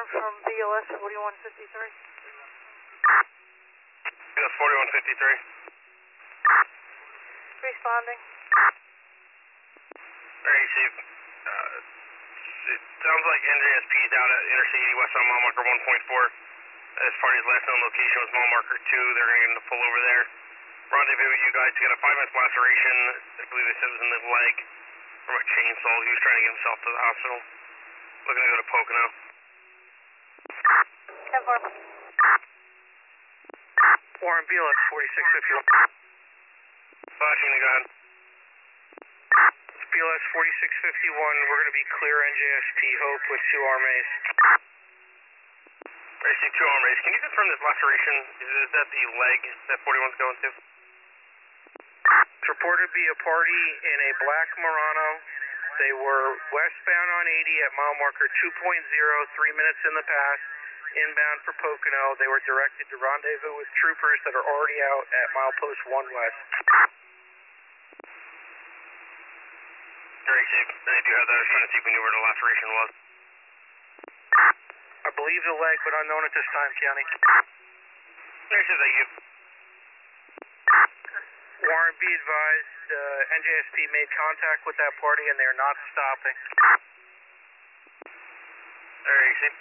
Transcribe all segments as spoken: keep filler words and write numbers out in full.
confirm from B L S forty-one fifty-three. B L S forty-one fifty-three. Responding. Alright, Chief. Uh, it sounds like N J S P is out at Interstate eighty West on mile marker one point four. This party's last known location was mile marker two. They're going to get him to pull over there. Rendezvous with you guys to get a five minute laceration. I believe they said it was in the leg from a chainsaw. He was trying to get himself to the hospital. Looking to go to Pocono. ten four. Warren, B L S forty-six fifty-one. Flashing, go ahead. B L S forty-six fifty-one, we're going to be clear N J S P Hope with two arm A's. I see two arm A's. Can you confirm this laceration? Is, is that the leg that forty-one's going to? It's reported to be a party in a black Murano. They were westbound on eighty at mile marker two point oh, three minutes in the pass, inbound for Pocono. They were directed to rendezvous with troopers that are already out at milepost one west. Great, Chief. I do have that. I was trying to see if we knew where the laceration was. I believe the leg, but unknown at this time, County. There's that you. Warren, be advised, uh, N J S P made contact with that party and they are not stopping. Alright, Chief.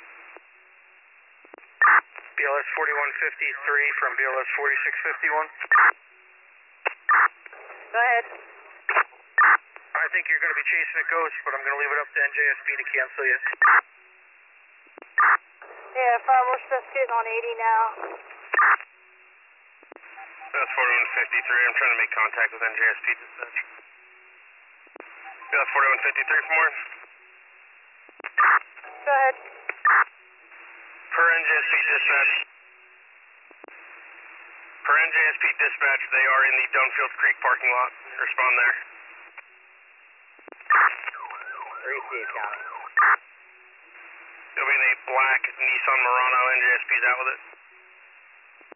B L S forty-one fifty-three from B L S forty-six fifty-one. Go ahead. I think you're going to be chasing a ghost, but I'm going to leave it up to N J S P to cancel you. Yeah, five, we're just getting on eighty now. That's forty-one fifty-three. I'm trying to make contact with N J S P dispatch. That's forty-one fifty-three for more. Go ahead. Per N J S P dispatch. Per N J S P dispatch, they are in the Dunfield Creek parking lot. Respond there. Receive, County. It'll be in a black Nissan Murano. N J S P's out with it.